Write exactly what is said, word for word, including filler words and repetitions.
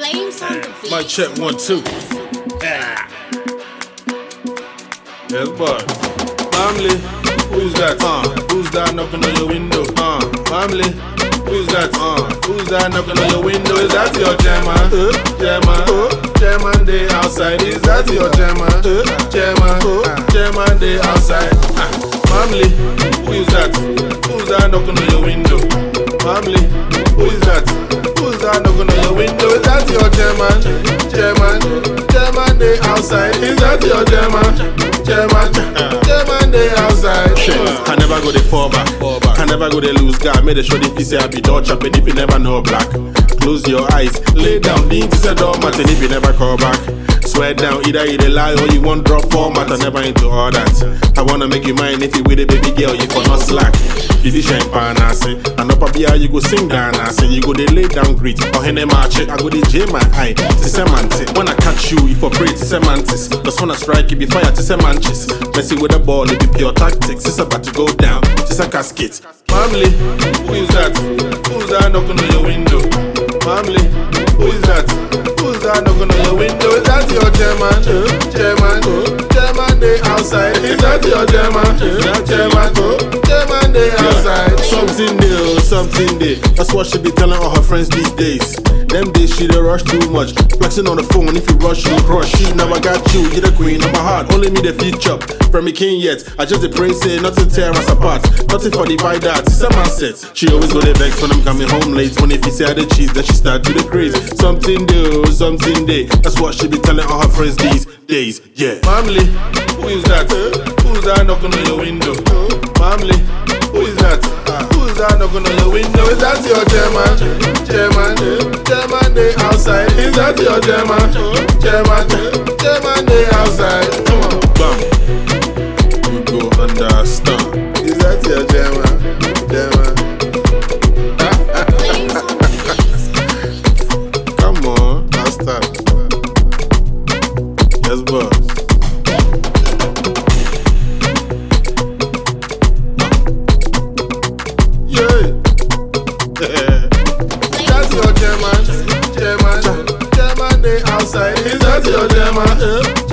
Flames on the beat. Mic check one, two. Yeah. Yes, boy. Family, who's that? Uh, who's that knocking on your window? Uh, family, who's that? Uh, who's that knocking on your window? Is that your Gemma? Uh, Gemma, uh, Gemma day outside. Is that your Gemma? Uh, Gemma, uh, Gemma day outside. Uh, family, who's that? Who's that knocking on your window? Family, who's that? Who's that knocking on your window? Is that your German? German, German day outside. Is that your German? German, German day outside. I never go they fall back. I never go they lose guard. Made a show if you say I be Dutch up and if you never know black. Close your eyes, lay down, the is a doormat and if you never call back. Swear down, either you lie or you won't drop format. I never into all that. I wanna make you mine if you with a baby girl, you for not slack. Physician pan I say, and up a beer you go sing down I say, you go they lay down greet. Or hen march I go they jam my eye. To semantics. When I catch you, if I pray to semantics. Just wanna strike it be fire to semantics. Messy with the ball, it be pure tactics. It's about to go down, it's a casket. Family, who is that? Who's that knocking on your window? Family, who is that? Who's that knocking on your window? Is that your German? German, German day outside. Is that your German? German, German day outside. Something new, something day. That's what she be telling all her friends these days. Them days she dey rush too much. Flexing on the phone, if you rush, you crush. She never got you, you the queen of my heart. Only me the future, from me king yet. I just the pray say, nothing tear us apart. Nothing for divide that, it's a mindset. She always go the vex when I'm coming home late. When if you say I the cheese, then she start to the craze. Something new, something day. That's what she be telling all her friends these days, yeah. Family, who is that? Who's that knocking on your window? Family, who is that? Who's that knocking on your window? Is that your German? German, German day outside. Is that your German? German, German day outside. Come on, bam. You go understand. Is that your German? German. Flames on the beat. Come on, now start. Yes, boss. That's your German, German, German day outside. Is that your German?